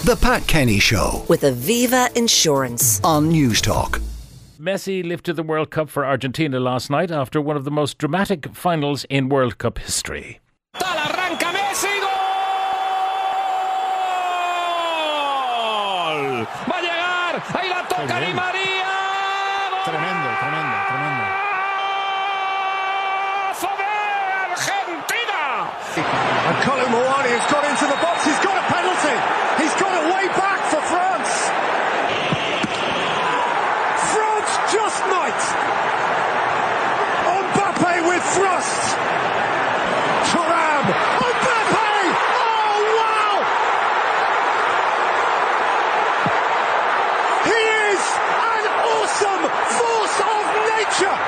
The Pat Kenny Show with Aviva Insurance on News Talk. Messi lifted the World Cup for Argentina last night after one of the most dramatic finals in World Cup history. Arranca Messi, gol! Va a llegar, ahí la toca Di María. Tremendo. Argentina! And Colin Moani has got into the box. He's got a penalty. He's got it way back for France. France just might. Mbappe with thrust. Thuram. Mbappe! Oh, wow! He is an awesome force of nature.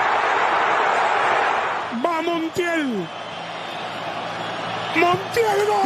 Va Montiel. Montiel, gol!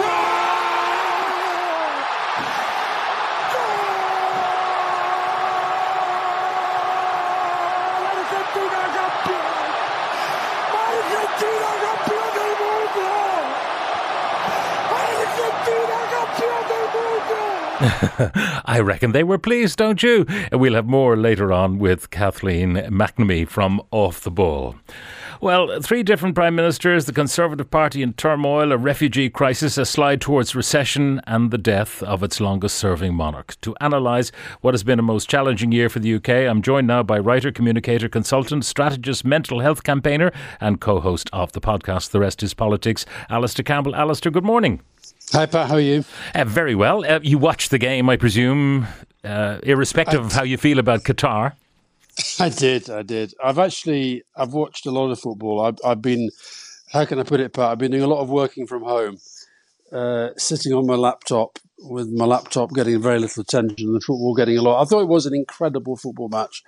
I reckon they were pleased, don't you? We'll have more later on with Kathleen McNamee from Off the Ball. Well, 3 different prime ministers, the Conservative Party in turmoil, a refugee crisis, a slide towards recession and the death of its longest-serving monarch. To analyse what has been a most challenging year for the UK, I'm joined now by writer, communicator, consultant, strategist, mental health campaigner and co-host of the podcast The Rest is Politics, Alistair Campbell. Alistair, good morning. Hi Pat, how are you? Very well. You watched the game, I presume, irrespective of how you feel about Qatar. I did. I've watched a lot of football. I've been, how can I put it, Pat? I've been doing a lot of working from home, sitting on my laptop with my laptop getting very little attention and the football getting a lot. I thought it was an incredible football match.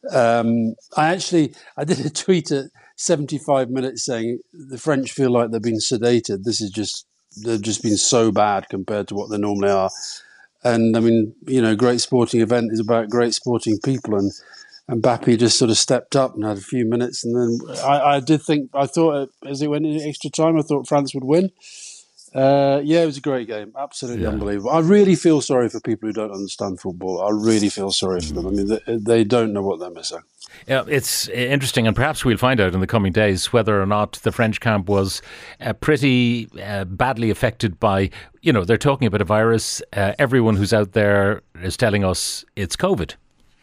I did a tweet at 75 minutes saying the French feel like they're being sedated. They've just been so bad compared to what they normally are. And I mean, great sporting event is about great sporting people, and Mbappe just sort of stepped up and had a few minutes, and then I thought as it went into extra time, I thought France would win. It was a great game, absolutely unbelievable. I really feel sorry for people who don't understand football. I really feel sorry for them. I mean, they don't know what they're missing. Yeah, it's interesting, and perhaps we'll find out in the coming days whether or not the French camp was pretty badly affected by, they're talking about a virus. Everyone who's out there is telling us it's COVID.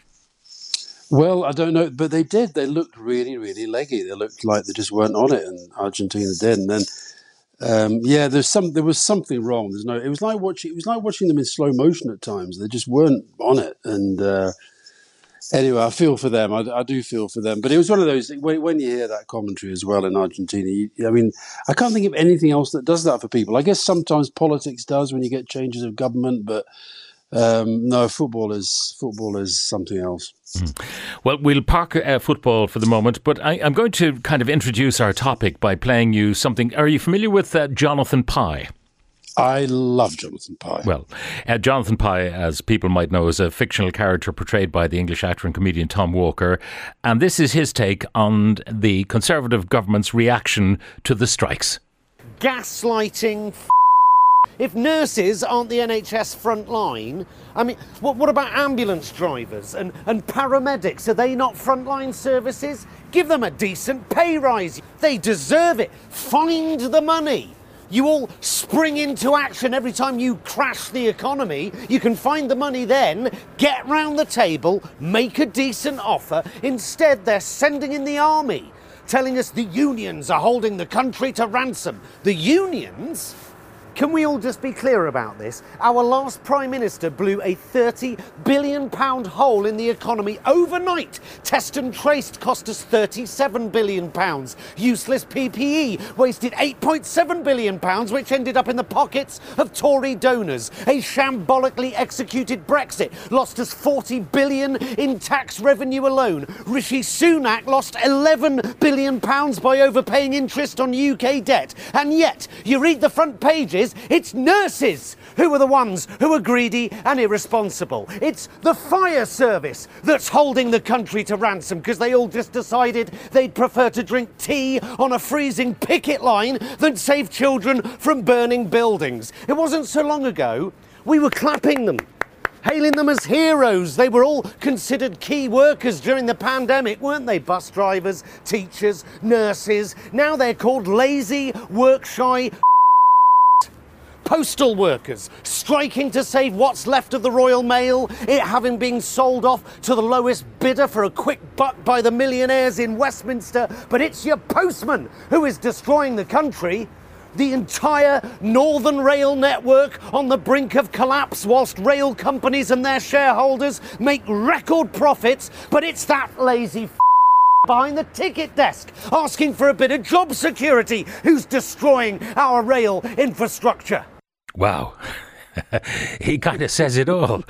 Well, I don't know, but they did. They looked really, really leggy. They looked like they just weren't on it, and Argentina did. And then, there was something wrong. It was like watching them in slow motion at times. They just weren't on it. And anyway, I feel for them. I do feel for them. But it was one of those when you hear that commentary as well in Argentina. I can't think of anything else that does that for people. I guess sometimes politics does when you get changes of government, but. No, football is something else. Well, we'll park football for the moment, but I'm going to kind of introduce our topic by playing you something. Are you familiar with Jonathan Pie? I love Jonathan Pie. Well, Jonathan Pie, as people might know, is a fictional character portrayed by the English actor and comedian Tom Walker, and this is his take on the Conservative government's reaction to the strikes. Gaslighting. If nurses aren't the NHS front line, I mean, what about ambulance drivers and paramedics? Are they not frontline services? Give them a decent pay rise. They deserve it. Find the money. You all spring into action every time you crash the economy. You can find the money then, get round the table, make a decent offer. Instead, they're sending in the army, telling us the unions are holding the country to ransom. The unions? Can we all just be clear about this? Our last Prime Minister blew a £30 billion hole in the economy overnight. Test and Traced cost us £37 billion. Useless PPE wasted £8.7 billion, which ended up in the pockets of Tory donors. A shambolically executed Brexit lost us £40 billion in tax revenue alone. Rishi Sunak lost £11 billion by overpaying interest on UK debt. And yet, you read the front pages, it's nurses who are the ones who are greedy and irresponsible. It's the fire service that's holding the country to ransom because they all just decided they'd prefer to drink tea on a freezing picket line than save children from burning buildings. It wasn't so long ago We were clapping them, hailing them as heroes. They were all considered key workers during the pandemic, weren't they? Bus drivers, teachers, nurses. Now they're called lazy, work-shy postal workers, striking to save what's left of the Royal Mail, it having been sold off to the lowest bidder for a quick buck by the millionaires in Westminster. But it's your postman who is destroying the country. The entire Northern Rail network on the brink of collapse whilst rail companies and their shareholders make record profits. But it's that lazy behind the ticket desk asking for a bit of job security who's destroying our rail infrastructure. Wow. He kind of says it all.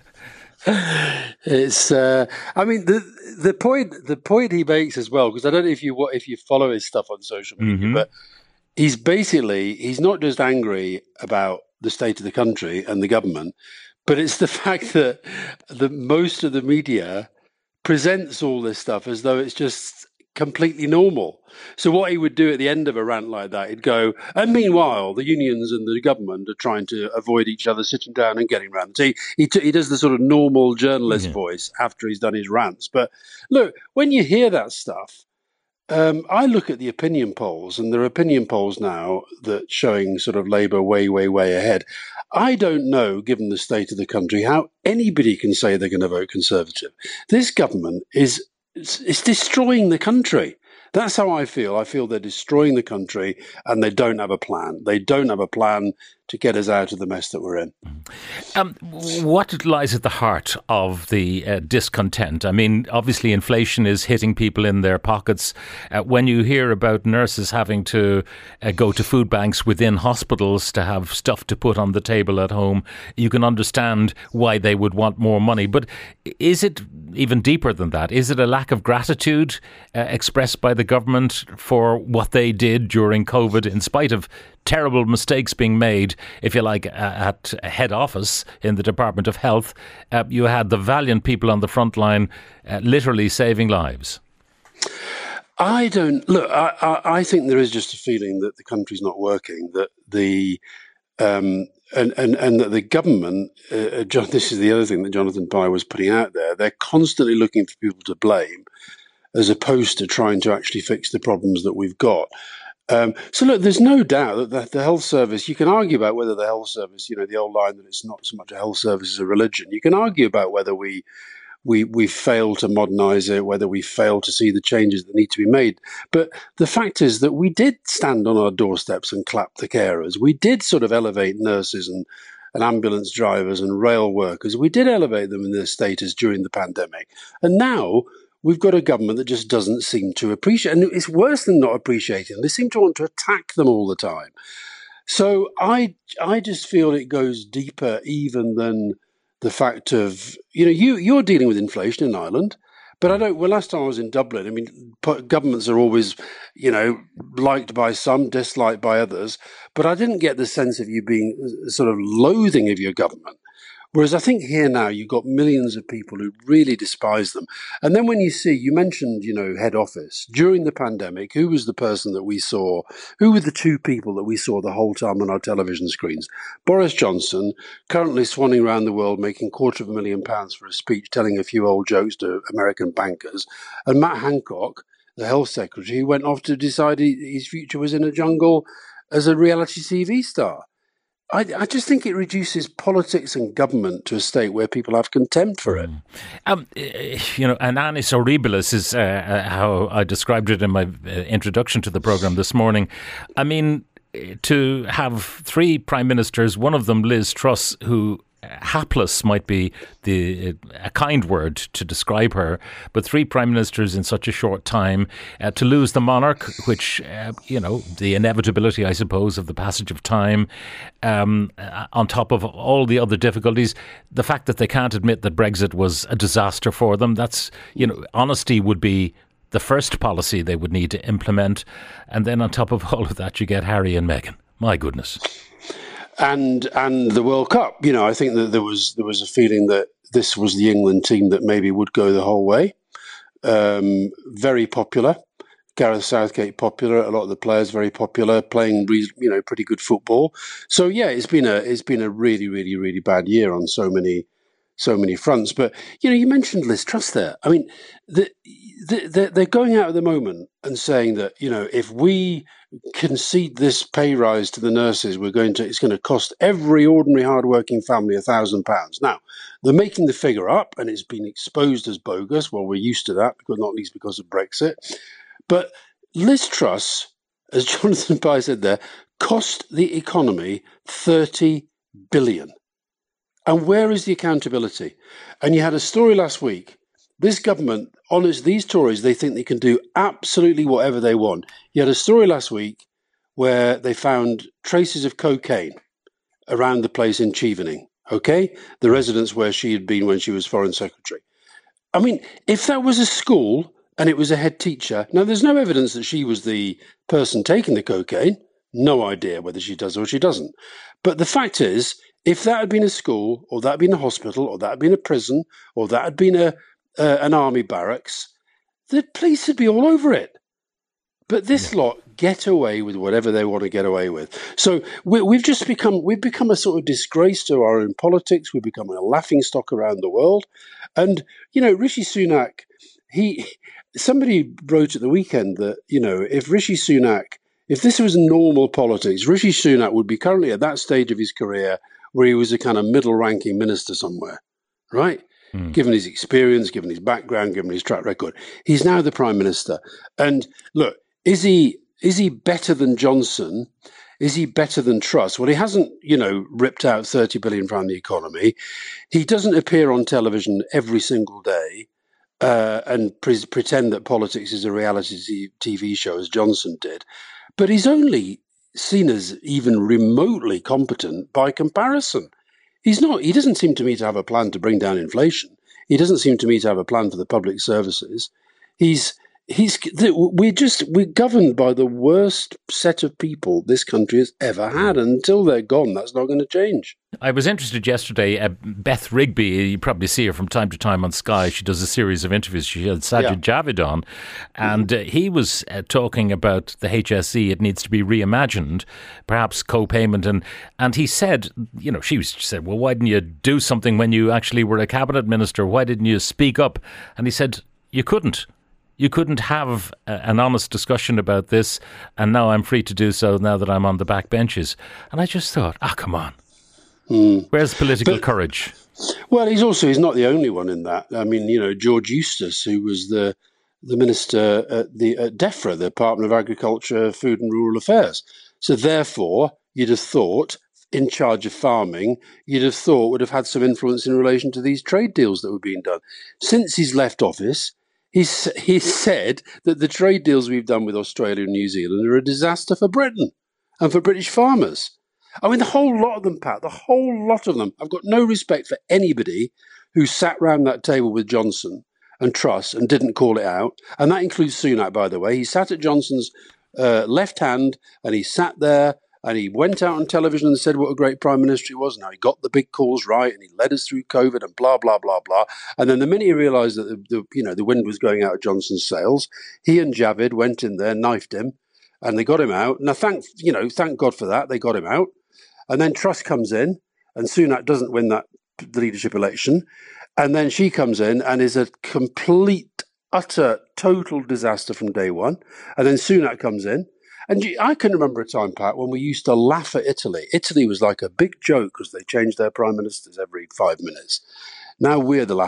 It's, I mean, the point he makes as well, because I don't know if you follow his stuff on social media, but he's not just angry about the state of the country and the government, but it's the fact that most of the media presents all this stuff as though it's just completely normal. So what he would do at the end of a rant like that, he'd go, and meanwhile, the unions and the government are trying to avoid each other sitting down and getting rants. He does the sort of normal journalist voice after he's done his rants. But look, when you hear that stuff, I look at the opinion polls, and there are opinion polls now that showing sort of Labour way, way, way ahead. I don't know, given the state of the country, how anybody can say they're going to vote Conservative. This government is destroying the country. That's how I feel. I feel they're destroying the country and they don't have a plan. They don't have a plan to get us out of the mess that we're in. What lies at the heart of the discontent? I mean, obviously inflation is hitting people in their pockets. When you hear about nurses having to go to food banks within hospitals to have stuff to put on the table at home, you can understand why they would want more money. But is it even deeper than that? Is it a lack of gratitude expressed by the government for what they did during COVID, in spite of terrible mistakes being made, if you like, at head office in the Department of Health? You had the valiant people on the front line literally saving lives. I think there is just a feeling that the country's not working, that the and that the government, this is the other thing that Jonathan Pye was putting out there, they're constantly looking for people to blame as opposed to trying to actually fix the problems that we've got. So look, there's no doubt that the health service, you can argue about whether the health service, the old line that it's not so much a health service as a religion. You can argue about whether we fail to modernise it, whether we fail to see the changes that need to be made. But the fact is that we did stand on our doorsteps and clap the carers. We did sort of elevate nurses and ambulance drivers and rail workers. We did elevate them in their status during the pandemic. And now we've got a government that just doesn't seem to appreciate, and it's worse than not appreciating them. They seem to want to attack them all the time. So I just feel it goes deeper even than the fact of, you're dealing with inflation in Ireland, but last time I was in Dublin, I mean, governments are always, liked by some, disliked by others, but I didn't get the sense of you being sort of loathing of your government. Whereas I think here now you've got millions of people who really despise them. And then when you mentioned, head office, during the pandemic, who was the person that we saw, who were the two people that we saw the whole time on our television screens? Boris Johnson, currently swanning around the world, making £250,000 for a speech, telling a few old jokes to American bankers, and Matt Hancock, the health secretary, who went off to decide his future was in a jungle as a reality TV star. I just think it reduces politics and government to a state where people have contempt for it. An annus horribilis is how I described it in my introduction to the programme this morning. I mean, to have three prime ministers, one of them Liz Truss, who hapless might be a kind word to describe her, but three prime ministers in such a short time, to lose the monarch, which, the inevitability, I suppose, of the passage of time, on top of all the other difficulties, the fact that they can't admit that Brexit was a disaster for them, that's, honesty would be the first policy they would need to implement. And then on top of all of that, you get Harry and Meghan. My goodness. And the World Cup, I think that there was a feeling that this was the England team that maybe would go the whole way. Very popular, Gareth Southgate popular, a lot of the players very popular, playing pretty good football. So yeah, it's been a really, really, really bad year on so many fronts. But you mentioned Liz Truss there. I mean, they're going out at the moment and saying that if we concede this pay rise to the nurses, it's going to cost every ordinary hardworking family £1,000. Now they're making the figure up, and it's been exposed as bogus. Well, we're used to that, not least because of Brexit. But Liz Truss, as Jonathan Pye said there, cost the economy $30 billion. And where is the accountability? And you had a story last week. This government, these Tories, they think they can do absolutely whatever they want. You had a story last week where they found traces of cocaine around the place in Chevening, okay? The residence where she had been when she was Foreign Secretary. I mean, if that was a school and it was a head teacher, now there's no evidence that she was the person taking the cocaine. No idea whether she does or she doesn't. But the fact is, if that had been a school, or that had been a hospital, or that had been a prison, or that had been an army barracks, the police would be all over it. But this lot get away with whatever they want to get away with. So we've become a sort of disgrace to our own politics. We've become a laughingstock around the world. And Rishi Sunak, somebody wrote at the weekend that if this was normal politics, Rishi Sunak would be currently at that stage of his career where he was a kind of middle-ranking minister somewhere, right? Given his experience, given his background, given his track record. He's now the Prime Minister. And look, is he better than Johnson? Is he better than Truss? Well, he hasn't, ripped out 30 billion from the economy. He doesn't appear on television every single day and pretend that politics is a reality TV show as Johnson did. But he's only seen as even remotely competent by comparison. He doesn't seem to me to have a plan to bring down inflation. He doesn't seem to me to have a plan for the public services. We're governed by the worst set of people this country has ever had. And until they're gone, that's not going to change. I was interested yesterday, Beth Rigby, you probably see her from time to time on Sky. She does a series of interviews. She had Sajid Javid on, and he was talking about the HSE. It needs to be reimagined, perhaps co-payment. And he said, she said, well, why didn't you do something when you actually were a cabinet minister? Why didn't you speak up? And he said, you couldn't. You couldn't have an honest discussion about this, and now I'm free to do so now that I'm on the back benches. And I just thought, come on. Where's political courage? Well, he's not the only one in that. I mean, George Eustice, who was the minister at DEFRA, the Department of Agriculture, Food and Rural Affairs. So therefore, you'd have thought, in charge of farming, would have had some influence in relation to these trade deals that were being done. Since he's left office, he's said that the trade deals we've done with Australia and New Zealand are a disaster for Britain and for British farmers. I mean, the whole lot of them, Pat, the whole lot of them. I've got no respect for anybody who sat round that table with Johnson and Truss and didn't call it out. And that includes Sunak, by the way. He sat at Johnson's left hand, and he sat there and he went out on television and said what a great Prime Minister he was. Now, he got the big calls right and he led us through COVID and blah, blah, blah, blah. And then the minute he realised that the wind was going out of Johnson's sails, he and Javid went in there, knifed him, and they got him out. Now, thank God for that. They got him out. And then Truss comes in, and Sunak doesn't win the leadership election. And then she comes in and is a complete, utter, total disaster from day one. And then Sunak comes in. And I can remember a time, Pat, when we used to laugh at Italy. Italy was like a big joke because they changed their prime ministers every 5 minutes. Now we're the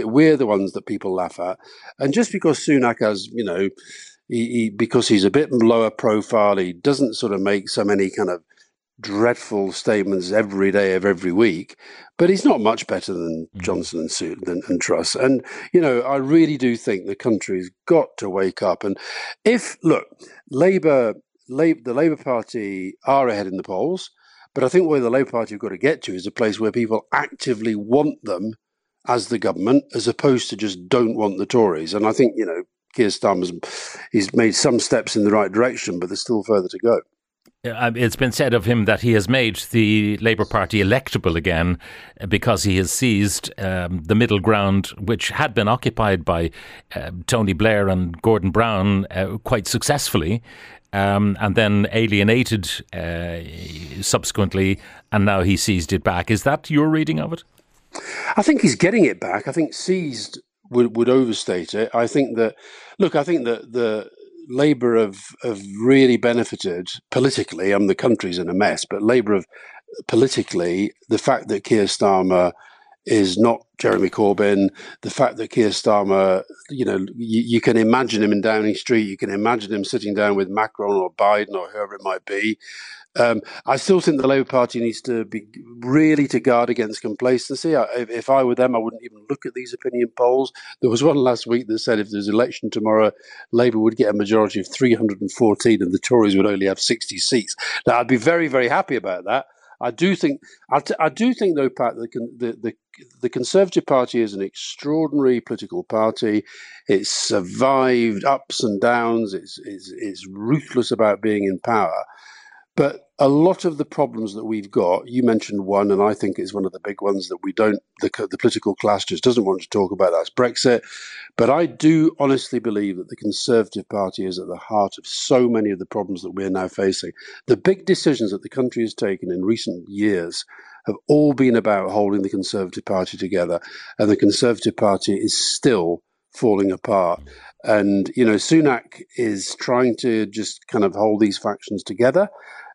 ones that people laugh at. And just because Sunak has, because he's a bit lower profile, he doesn't sort of make so many kind of dreadful statements every day of every week, but he's not much better than Johnson and Truss. And, I really do think the country's got to wake up. And the Labour Party are ahead in the polls, but I think where the Labour Party have got to get to is a place where people actively want them as the government, as opposed to just don't want the Tories. And I think, Keir Starmer's he's made some steps in the right direction, but there's still further to go. It's been said of him that he has made the Labour Party electable again because he has seized the middle ground, which had been occupied by Tony Blair and Gordon Brown quite successfully, and then alienated subsequently, and now he seized it back. Is that your reading of it? I think he's getting it back. I think seized would overstate it. I think that the Labour have really benefited politically. The country's in a mess, but Labour have politically, the fact that Keir Starmer is not Jeremy Corbyn, the fact that Keir Starmer, you can imagine him in Downing Street, you can imagine him sitting down with Macron or Biden or whoever it might be. I still think the Labour Party needs to be really to guard against complacency. If I were them, I wouldn't even look at these opinion polls. There was one last week that said if there's an election tomorrow, Labour would get a majority of 314 and the Tories would only have 60 seats. Now, I'd be very, very happy about that. I do think, though, Pat, the Conservative Party is an extraordinary political party. It's survived ups and downs. It's ruthless about being in power. But a lot of the problems that we've got, you mentioned one, and I think it's one of the big ones that the political class just doesn't want to talk about, that's Brexit. But I do honestly believe that the Conservative Party is at the heart of so many of the problems that we're now facing. The big decisions that the country has taken in recent years have all been about holding the Conservative Party together, and the Conservative Party is still falling apart. And, Sunak is trying to just kind of hold these factions together.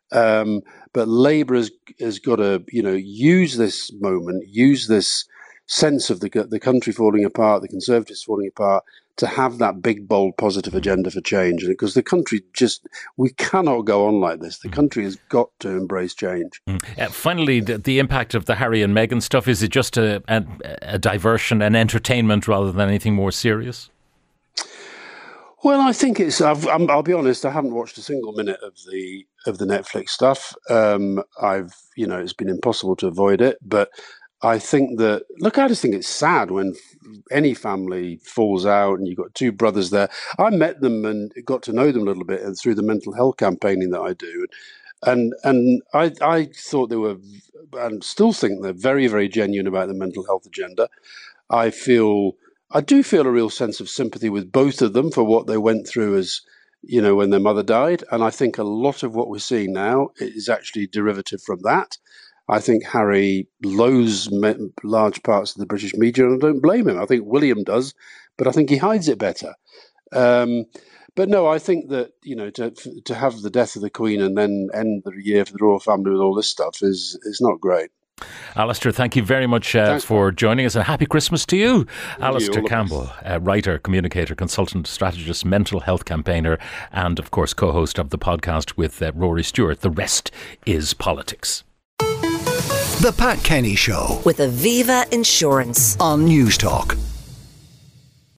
But Labour has got to, use this moment, use this sense of the country falling apart, the Conservatives falling apart, to have that big, bold, positive agenda for change. And because the country we cannot go on like this. The country has got to embrace change. Finally, the impact of the Harry and Meghan stuff, is it just a diversion, an entertainment rather than anything more serious? Well, I think it's. I'll be honest. I haven't watched a single minute of the Netflix stuff. It's been impossible to avoid it. But I think that. Look, I just think it's sad when any family falls out, and you've got two brothers there. I met them and got to know them a little bit through the mental health campaigning that I do, and I thought they were, and still think they're very, very genuine about the mental health agenda. I do feel a real sense of sympathy with both of them for what they went through as, when their mother died. And I think a lot of what we're seeing now is actually derivative from that. I think Harry loathes large parts of the British media, and I don't blame him. I think William does, but I think he hides it better. But no, I think that, to have the death of the Queen and then end the year for the royal family with all this stuff is not great. Alistair, thank you very much for joining us, and happy Christmas to you. Alistair Campbell, writer, communicator, consultant, strategist, mental health campaigner, and of course co-host of the podcast with Rory Stewart. The rest is politics. The Pat Kenny Show with Aviva Insurance on News Talk.